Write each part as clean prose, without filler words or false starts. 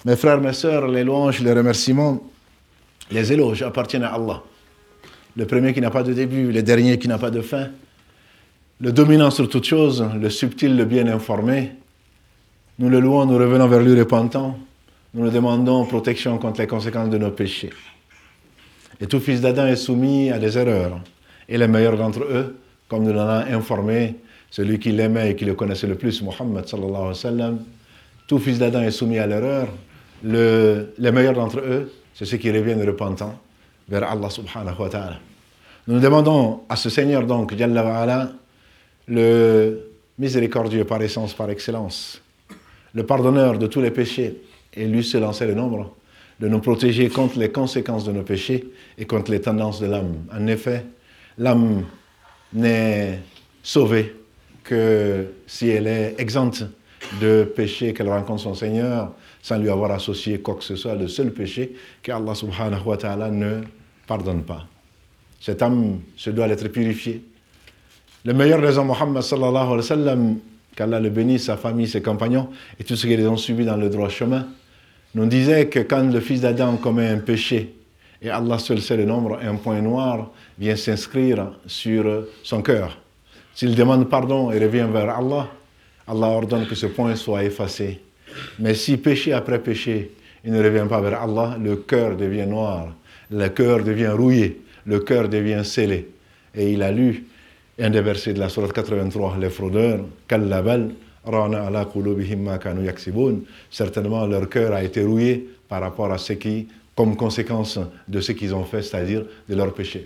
Mes frères, mes sœurs, les louanges, les remerciements, les éloges appartiennent à Allah. Le premier qui n'a pas de début, le dernier qui n'a pas de fin, le dominant sur toute chose, le subtil, le bien informé. Nous le louons, nous revenons vers lui repentants. Nous lui demandons protection contre les conséquences de nos péchés. Et tout fils d'Adam est soumis à des erreurs. Et les meilleurs d'entre eux, comme nous l'en a informé celui qui l'aimait et qui le connaissait le plus, Muhammad sallallahu alayhi wa sallam, tout fils d'Adam est soumis à l'erreur. Les meilleurs d'entre eux, c'est ceux qui reviennent repentants vers Allah subhanahu wa ta'ala. Nous demandons à ce Seigneur donc, Jalla wa ala, le miséricordieux par essence, par excellence, le pardonneur de tous les péchés, et lui seul en sait le nombre, de nous protéger contre les conséquences de nos péchés et contre les tendances de l'âme. En effet, l'âme n'est sauvée que si elle est exempte de péché, qu'elle rencontre son Seigneur sans lui avoir associé quoi que ce soit, le seul péché qu'Allah subhanahu wa ta'ala ne pardonne pas. Cette âme se doit d'être purifiée. Le meilleur des hommes, Muhammad sallallahu alayhi wa sallam, qu'Allah le bénisse, sa famille, ses compagnons et tous ceux qui les ont suivis dans le droit chemin, nous disait que quand le fils d'Adam commet un péché, et Allah seul sait le nombre, un point noir vient s'inscrire sur son cœur. S'il demande pardon et revient vers Allah, Allah ordonne que ce point soit effacé. Mais si péché après péché, il ne revient pas vers Allah, le cœur devient noir, le cœur devient rouillé, le cœur devient scellé. Et il a lu un des versets de la sourate 83, les fraudeurs, Kallabal, Rana ala qulubihim ma kanu yaksibun. Certainement leur cœur a été rouillé par rapport à ce qui, comme conséquence de ce qu'ils ont fait, c'est-à-dire de leur péché.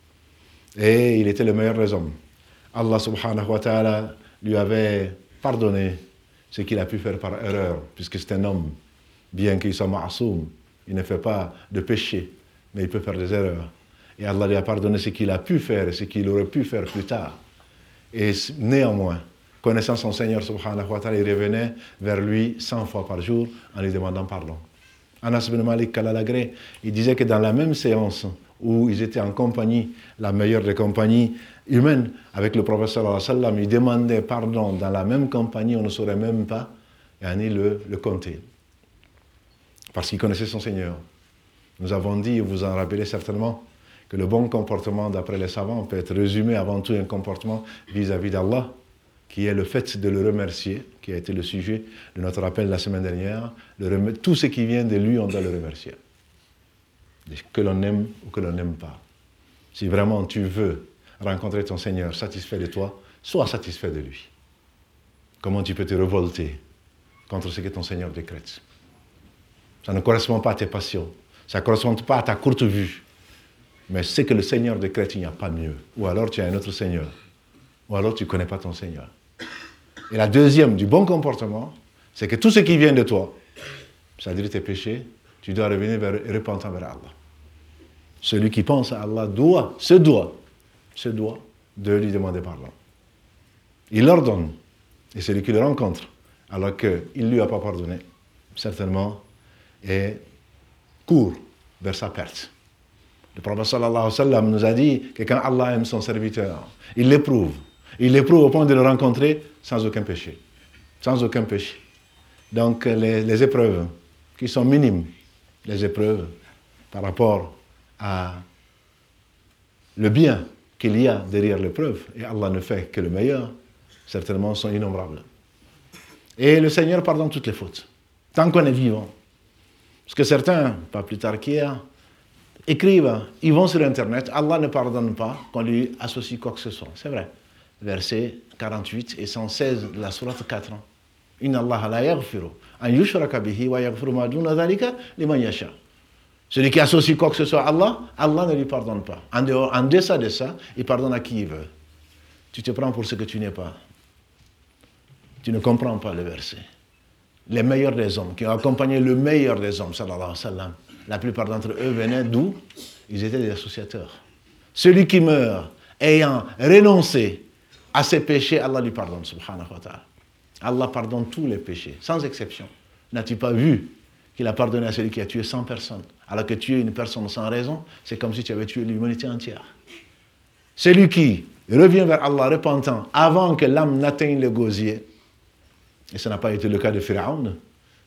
Et il était le meilleur des hommes. Allah subhanahu wa ta'ala lui avait pardonné ce qu'il a pu faire par erreur, puisque c'est un homme, bien qu'il soit ma'soum, il ne fait pas de péché, mais il peut faire des erreurs. Et Allah lui a pardonné ce qu'il a pu faire et ce qu'il aurait pu faire plus tard. Et néanmoins, connaissant son Seigneur subhanahu wa ta'ala, il revenait vers lui 100 fois par jour en lui demandant pardon. Anas ibn Malik Kalalagré, il disait que dans la même séance où ils étaient en compagnie, la meilleure des compagnies humaines, avec le prophète sallallahu alayhi wa sallam, il demandait pardon dans la même compagnie, on ne saurait même pas le compter. Parce qu'il connaissait son Seigneur. Nous avons dit, vous en rappelez certainement, que le bon comportement, d'après les savants, peut être résumé avant tout un comportement vis-à-vis d'Allah, qui est le fait de le remercier, qui a été le sujet de notre appel la semaine dernière. Tout ce qui vient de lui, on doit le remercier. Que l'on aime ou que l'on n'aime pas. Si vraiment tu veux rencontrer ton Seigneur satisfait de toi, sois satisfait de lui. Comment tu peux te révolter contre ce que ton Seigneur décrète? Ça ne correspond pas à tes passions, ça ne correspond pas à ta courte vue. Mais ce que le Seigneur décrète, il n'y a pas mieux. Ou alors tu as un autre Seigneur. Ou alors tu ne connais pas ton Seigneur. Et la deuxième, du bon comportement, c'est que tout ce qui vient de toi, c'est-à-dire tes péchés, tu dois revenir repentant vers Allah. Celui qui pense à Allah se doit de lui demander pardon. Il l'ordonne. Et celui qui le rencontre, alors qu'il ne lui a pas pardonné, certainement, court vers sa perte. Le prophète sallallahu alayhi wa sallam nous a dit que quand Allah aime son serviteur, il l'éprouve. Il l'éprouve au point de le rencontrer sans aucun péché. Sans aucun péché. Donc les épreuves qui sont minimes, les épreuves par rapport à le bien qu'il y a derrière l'épreuve, et Allah ne fait que le meilleur, certainement sont innombrables. Et le Seigneur pardonne toutes les fautes, tant qu'on est vivant. Parce que certains, pas plus tard qu'hier, écrivent, ils vont sur Internet, Allah ne pardonne pas qu'on lui associe quoi que ce soit. C'est vrai. Versets 48 et 116 de la sourate 4. Inna Allah la yaghfiru an yushraka bihi wa yaghfiru ma duna dhalika liman yasha. Celui qui associe quoi que ce soit à Allah, Allah ne lui pardonne pas. En deçà de ça, il pardonne à qui il veut. Tu te prends pour ce que tu n'es pas. Tu ne comprends pas le verset. Les meilleurs des hommes, qui ont accompagné le meilleur des hommes, sallallahu alayhi wa sallam, la plupart d'entre eux venaient d'où? Ils étaient des associateurs. Celui qui meurt ayant renoncé à ses péchés, Allah lui pardonne, subhanahu wa ta'ala. Allah pardonne tous les péchés, sans exception. N'as-tu pas vu qu'il a pardonné à celui qui a tué 100 personnes? Alors que tuer une personne sans raison, c'est comme si tu avais tué l'humanité entière. Celui qui revient vers Allah repentant avant que l'âme n'atteigne le gosier, et ce n'a pas été le cas de Pharaon,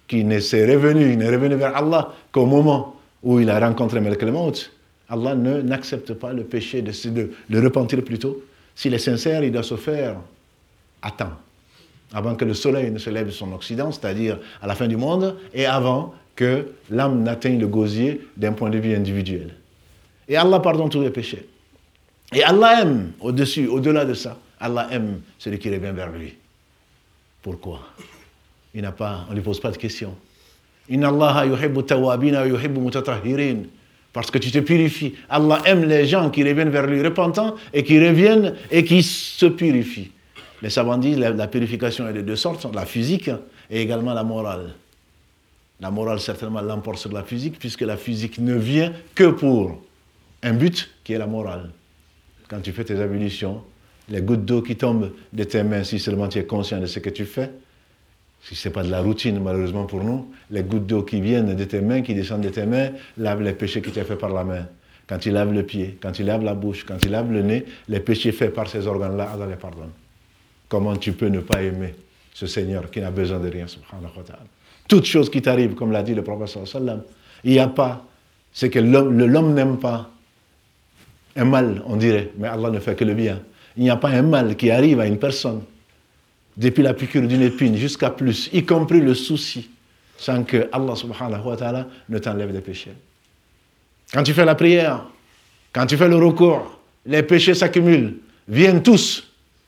qui n'est revenu vers Allah qu'au moment où il a rencontré Malak al-Maut, Allah n'accepte pas le péché de le repentir plutôt. S'il est sincère, il doit se faire à temps, avant que le soleil ne se lève de son occident, c'est-à-dire à la fin du monde, et avant que l'âme n'atteigne le gosier d'un point de vue individuel. Et Allah pardonne tous les péchés. Et Allah aime, au-delà de ça, Allah aime celui qui revient vers lui. Pourquoi? On ne lui pose pas de questions. Inna Allah yuhibbu tawabina wa yuhibbu mutatahhirin. Parce que tu te purifies. Allah aime les gens qui reviennent vers lui repentants et qui reviennent et qui se purifient. Les savants disent que la purification est de deux sortes, la physique et également la morale. La morale certainement l'emporte sur la physique puisque la physique ne vient que pour un but qui est la morale. Quand tu fais tes ablutions, les gouttes d'eau qui tombent de tes mains, si seulement tu es conscient de ce que tu fais, si ce n'est pas de la routine malheureusement pour nous, les gouttes d'eau qui viennent de tes mains, qui descendent de tes mains, lavent les péchés que tu as faits par la main. Quand tu laves le pied, quand tu laves la bouche, quand tu laves le nez, les péchés faits par ces organes-là, Allah les pardonne. Comment tu peux ne pas aimer ce Seigneur qui n'a besoin de rien, subhanahu wa ta'ala. Toute chose qui t'arrive, comme l'a dit le prophète sallallahu alayhi wa sallam, il n'y a pas, c'est que l'homme n'aime pas un mal, on dirait, mais Allah ne fait que le bien. Il n'y a pas un mal qui arrive à une personne, depuis la piqûre d'une épine jusqu'à plus, y compris le souci, sans que Allah subhanahu wa ta'ala ne t'enlève des péchés. Quand tu fais la prière, quand tu fais le recours, les péchés s'accumulent, viennent tous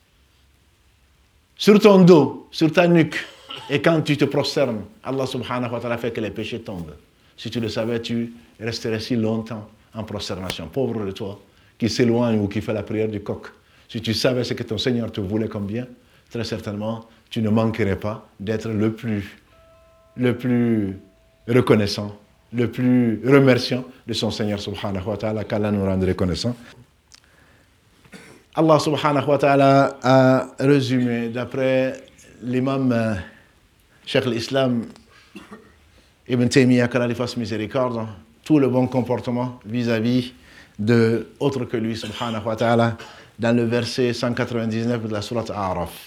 sur ton dos, sur ta nuque. Et quand tu te prosternes, Allah subhanahu wa ta'ala fait que les péchés tombent. Si tu le savais, tu resterais si longtemps en prosternation. Pauvre de toi, qui s'éloigne ou qui fait la prière du coq. Si tu savais ce que ton Seigneur te voulait comme bien, très certainement, tu ne manquerais pas d'être le plus reconnaissant, le plus remerciant de son Seigneur subhanahu wa ta'ala, qu'Allah nous rende reconnaissants. Allah subhanahu wa ta'ala a résumé, d'après l'imam Cheikh l'Islam Ibn Taymiyyah, qu'Allah lui fasse miséricorde, tout le bon comportement vis-à-vis de autre que lui subhanahu wa ta'ala, dans le verset 199 de la sourate A'raf.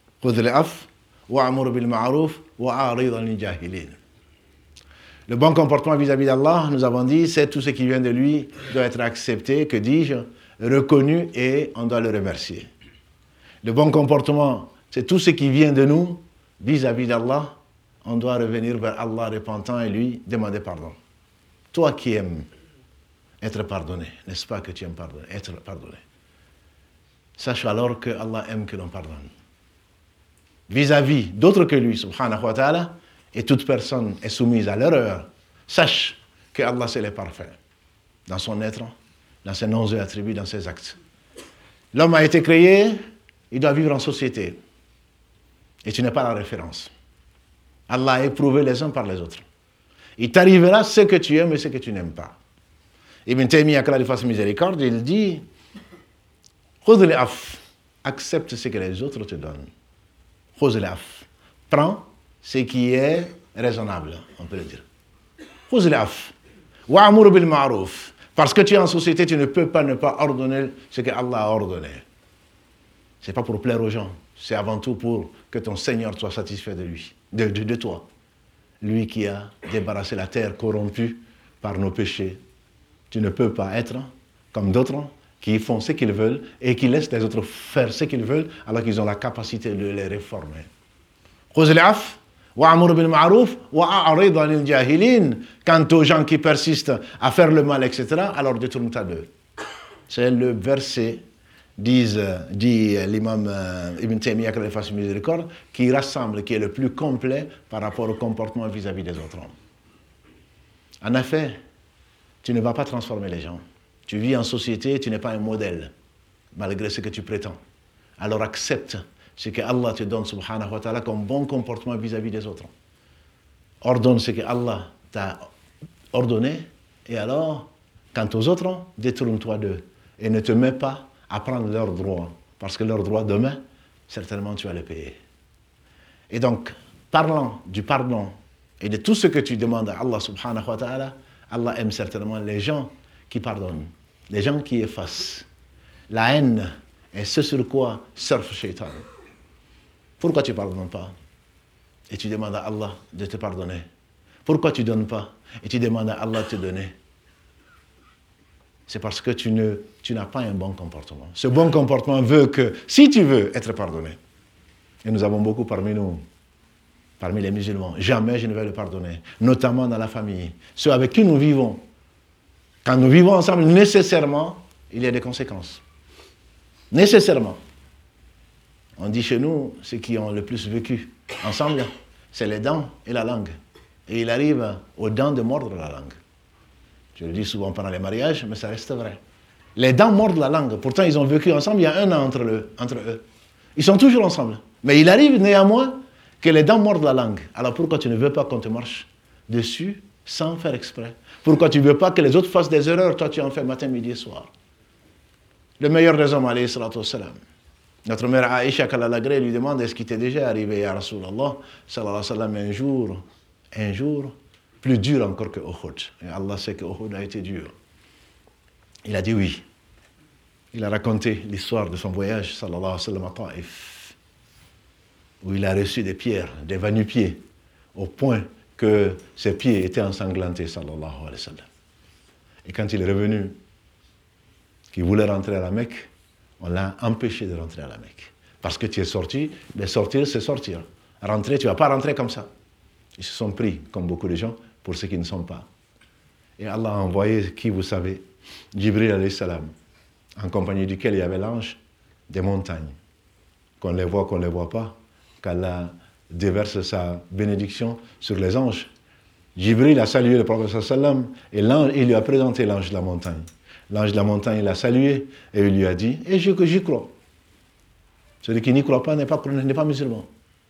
Le bon comportement vis-à-vis d'Allah, nous avons dit, c'est tout ce qui vient de lui doit être accepté, que dis-je, reconnu, et on doit le remercier. Le bon comportement, c'est tout ce qui vient de nous vis-à-vis d'Allah, on doit revenir vers Allah repentant et lui demander pardon. Toi qui aimes être pardonné, n'est-ce pas que tu aimes être pardonné? Sache alors que Allah aime que l'on pardonne. Vis-à-vis d'autres que lui, subhanahu wa ta'ala, et toute personne est soumise à l'erreur, sache que Allah c'est le parfait, dans son être, dans ses noms et attributs, dans ses actes. L'homme a été créé, il doit vivre en société. Et tu n'es pas la référence. Allah a éprouvé les uns par les autres. Il t'arrivera ce que tu aimes et ce que tu n'aimes pas. Ibn Taymiyyah, qu'Allah lui fasse miséricorde, il dit accepte ce que les autres te donnent. Prends ce qui est raisonnable, on peut le dire. Parce que tu es en société, tu ne peux pas ne pas ordonner ce que Allah a ordonné. Ce n'est pas pour plaire aux gens, c'est avant tout pour que ton Seigneur soit satisfait de lui, de toi. Lui qui a débarrassé la terre corrompue par nos péchés. Tu ne peux pas être comme d'autres qui font ce qu'ils veulent et qui laissent les autres faire ce qu'ils veulent alors qu'ils ont la capacité de les réformer. Quant aux gens qui persistent à faire le mal, etc., alors détourne-toi d'eux. C'est le verset, dit l'imam Ibn Taymiyyah, qu'Allah fasse miséricorde, qui rassemble, qui est le plus complet par rapport au comportement vis-à-vis des autres hommes. En effet, tu ne vas pas transformer les gens. Tu vis en société, tu n'es pas un modèle, malgré ce que tu prétends. Alors accepte ce que Allah te donne, subhanahu wa ta'ala, comme bon comportement vis-à-vis des autres. Ordonne ce que Allah t'a ordonné, et alors, quant aux autres, détourne-toi d'eux. Et ne te mets pas à prendre leurs droits, parce que leurs droits, demain, certainement tu vas les payer. Et donc, parlant du pardon et de tout ce que tu demandes à Allah, subhanahu wa ta'ala, Allah aime certainement les gens qui pardonnent, les gens qui effacent. La haine est ce sur quoi surfe Shaitan. Pourquoi tu ne pardonnes pas? et tu demandes à Allah de te pardonner? Pourquoi tu ne donnes pas et tu demandes à Allah de te donner? C'est parce que tu n'as pas un bon comportement. Ce bon comportement veut que, si tu veux être pardonné, et nous avons beaucoup parmi nous, parmi les musulmans, jamais je ne vais le pardonner, notamment dans la famille, ceux avec qui nous vivons. Quand nous vivons ensemble, nécessairement, il y a des conséquences. Nécessairement. On dit chez nous, ceux qui ont le plus vécu ensemble, c'est les dents et la langue. Et il arrive aux dents de mordre la langue. Je le dis souvent pendant les mariages, mais ça reste vrai. Les dents mordent la langue. Pourtant, ils ont vécu ensemble, il y a 1 an entre eux. Ils sont toujours ensemble. Mais il arrive néanmoins que les dents mordent la langue. Alors pourquoi tu ne veux pas qu'on te marche dessus sans faire exprès? Pourquoi tu ne veux pas que les autres fassent des erreurs? Toi, tu en fais matin, midi et soir. Le meilleur des hommes, alayhi salatu wassalam. Notre mère Aïcha, qu'Allah l'agrée, lui demande: est-ce qu'il t'est déjà arrivé, ya Rasulallah, sallallahu alayhi wa sallam, un jour, plus dur encore que Uhud? Et Allah sait que Uhud a été dur. Il a dit oui. Il a raconté l'histoire de son voyage, sallallahu alayhi wa sallam, à Taïf, où il a reçu des pierres, des va-nu-pieds, au point que ses pieds étaient ensanglantés, sallallahu alayhi wa sallam. Et quand il est revenu, qu'il voulait rentrer à la Mecque, on l'a empêché de rentrer à la Mecque. Parce que tu es sorti, mais sortir, c'est sortir. Rentrer, tu ne vas pas rentrer comme ça. Ils se sont pris, comme beaucoup de gens, pour ceux qui ne sont pas. Et Allah a envoyé, qui vous savez, Jibril alayhi salam, en compagnie duquel il y avait l'ange, des montagnes. Qu'on les voit, qu'on ne les voit pas, qu'Allah déverse sa bénédiction sur les anges. Jibril a salué le prophète sallam et il lui a présenté l'ange de la montagne. L'ange de la montagne l'a salué et il lui a dit: et j'y crois. Celui qui n'y croit pas n'est pas musulman.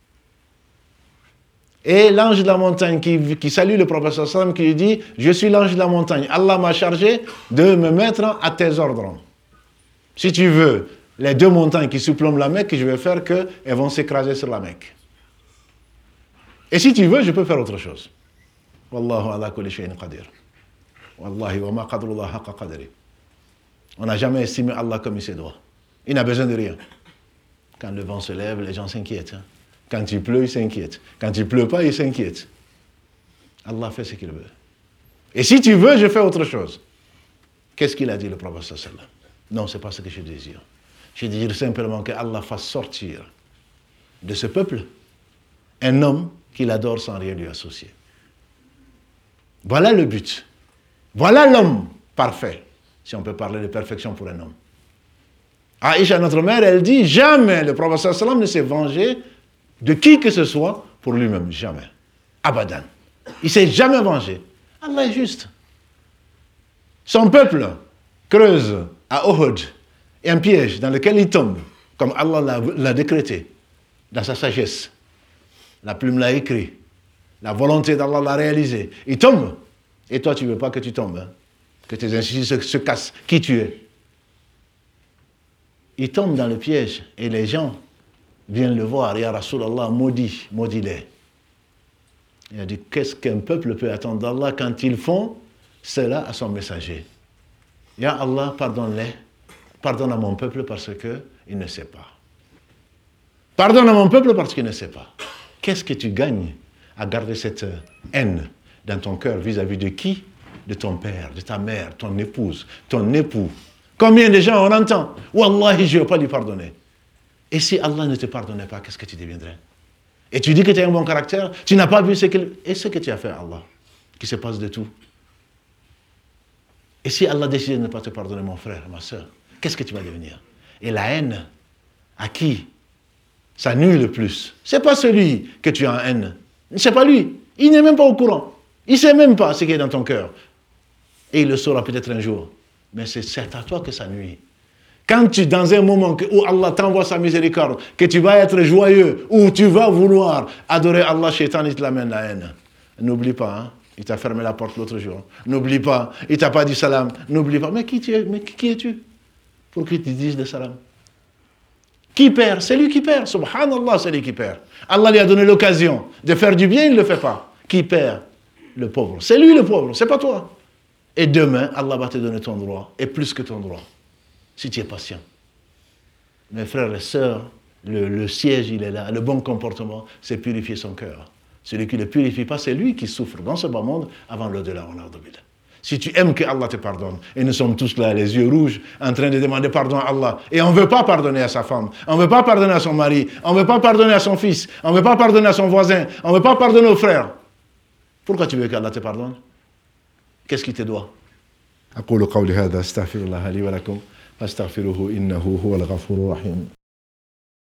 Et l'ange de la montagne qui salue le prophète sallam, qui lui dit: je suis l'ange de la montagne. Allah m'a chargé de me mettre à tes ordres. Si tu veux, les 2 montagnes qui surplombent la Mecque, je vais faire qu'elles vont s'écraser sur la Mecque. Et si tu veux, je peux faire autre chose. Wallahu ala kulli shay'in qadir. Wallahi wa ma qadrullah haqqa qadri. On n'a jamais estimé Allah comme il se doit. Il n'a besoin de rien. Quand le vent se lève, les gens s'inquiètent. Quand il pleut, ils s'inquiètent. Quand il ne pleut pas, ils s'inquiètent. Allah fait ce qu'il veut. Et si tu veux, je fais autre chose. Qu'est-ce qu'il a dit le prophète sallallahu alayhi wa sallam? Non, ce n'est pas ce que je désire. Je désire simplement que Allah fasse sortir de ce peuple un homme qu'il adore sans rien lui associer. Voilà le but. Voilà l'homme parfait, si on peut parler de perfection pour un homme. Aïcha, notre mère, elle dit: jamais le prophète sallallahu alayhi wa sallam ne s'est vengé de qui que ce soit pour lui-même. Jamais. Abadan. Il ne s'est jamais vengé. Allah est juste. Son peuple creuse à Uhud un piège dans lequel il tombe, comme Allah l'a décrété, dans sa sagesse. La plume l'a écrit. La volonté d'Allah l'a réalisé. Il tombe. Et toi, tu ne veux pas que tu tombes, hein? Que tes instituts se cassent. Qui tu es? Il tombe dans le piège et les gens viennent le voir. Ya Rasulallah, maudit-les. Il a dit: qu'est-ce qu'un peuple peut attendre d'Allah quand ils font cela à son messager? Ya Allah, pardonne-les. Pardonne à mon peuple parce qu'il ne sait pas. Pardonne à mon peuple parce qu'il ne sait pas. Qu'est-ce que tu gagnes à garder cette haine dans ton cœur vis-à-vis de qui? De ton père, de ta mère, ton épouse, ton époux. Combien de gens on entend: Wallahi, je ne vais pas lui pardonner. Et si Allah ne te pardonnait pas, qu'est-ce que tu deviendrais? Et tu dis que tu as un bon caractère, tu n'as pas vu ce que tu as fait à Allah, qui se passe de tout. Et si Allah décide de ne pas te pardonner, mon frère, ma soeur, qu'est-ce que tu vas devenir? Et la haine, à qui ça nuit le plus? Ce n'est pas celui que tu as en haine. Ce n'est pas lui. Il n'est même pas au courant. Il ne sait même pas ce qui est dans ton cœur. Et il le saura peut-être un jour. Mais c'est à toi que ça nuit. Quand tu, dans un moment où Allah t'envoie sa miséricorde, que tu vas être joyeux, où tu vas vouloir adorer Allah, Shaitan, il te l'amène la haine. N'oublie pas, hein? Il t'a fermé la porte l'autre jour. N'oublie pas, il t'a pas dit salam. N'oublie pas. Mais qui es-tu pour qu'il te dise le salam? Qui perd? C'est lui qui perd. Subhanallah, c'est lui qui perd. Allah lui a donné l'occasion de faire du bien, il ne le fait pas. Qui perd? Le pauvre. C'est lui le pauvre, c'est pas toi. Et demain, Allah va te donner ton droit, et plus que ton droit, si tu es patient. Mes frères et sœurs, Le siège, il est là. Le bon comportement, c'est purifier son cœur. Celui qui ne le purifie pas, c'est lui qui souffre dans ce bas monde avant l'au-delà. Si tu aimes que Allah te pardonne, et nous sommes tous là, les yeux rouges, en train de demander pardon à Allah, et on ne veut pas pardonner à sa femme, on ne veut pas pardonner à son mari, on ne veut pas pardonner à son fils, on ne veut pas pardonner à son voisin, on ne veut pas pardonner aux frères. Pourquoi tu veux qu'Allah te pardonne? Qu'est-ce qu'il te doit? أقول قولي هذا أستغفر الله لي ولكم فاستغفروه إنه هو الغفور الرحيم